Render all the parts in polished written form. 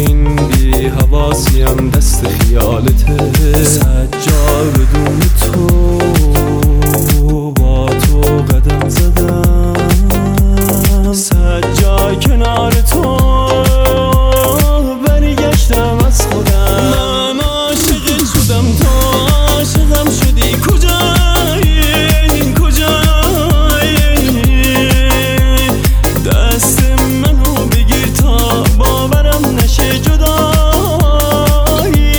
این بی حواسیم دست خیالته. سجاد بدون تو با تو قدم زدم، سجاد کنار تو برگشتم از خودم. من عاشقت شدم تو عاشقم شدی، کجایی کجایی؟ دست منو بگیر تا باورم نشه جدایی.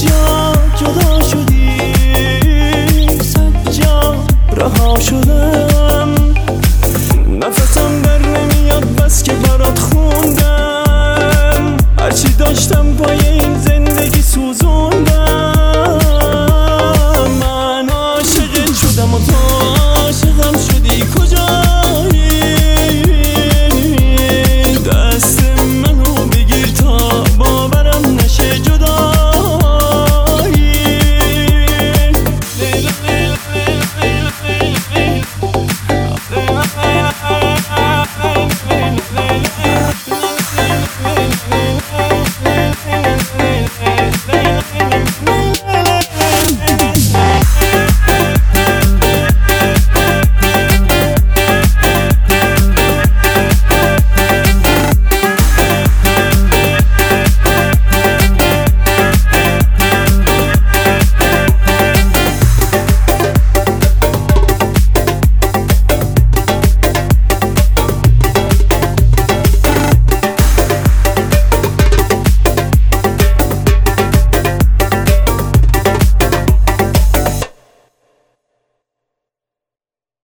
رها شدم